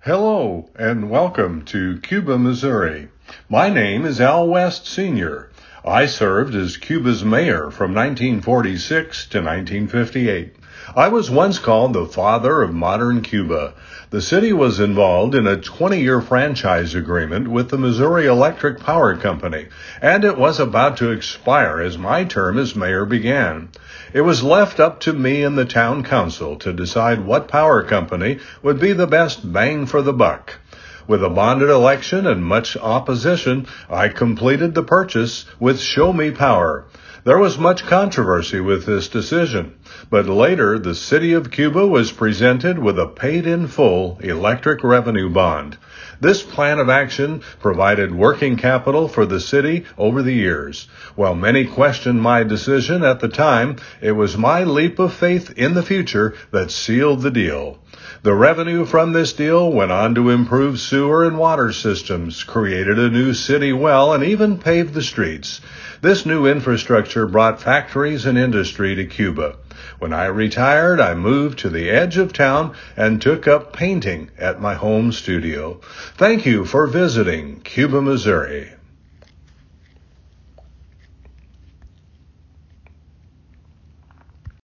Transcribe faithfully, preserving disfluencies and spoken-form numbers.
Hello and welcome to Cuba, Missouri. My name is Al West, Senior I served as Cuba's mayor from nineteen forty-six to nineteen fifty-eight. I was once called the father of modern Cuba. The city was involved in a twenty-year franchise agreement with the Missouri Electric Power Company, and it was about to expire as my term as mayor began. It was left up to me and the town council to decide what power company would be the best bang for the buck. With a bonded election and much opposition, I completed the purchase with Show Me Power. There was much controversy with this decision, but later the city of Cuba was presented with a paid-in-full electric revenue bond. This plan of action provided working capital for the city over the years. While many questioned my decision at the time, it was my leap of faith in the future that sealed the deal. The revenue from this deal went on to improve sewer and water systems, created a new city well, and even paved the streets. This new infrastructure brought factories and industry to Cuba. When I retired, I moved to the edge of town and took up painting at my home studio. Thank you for visiting Cuba, Missouri.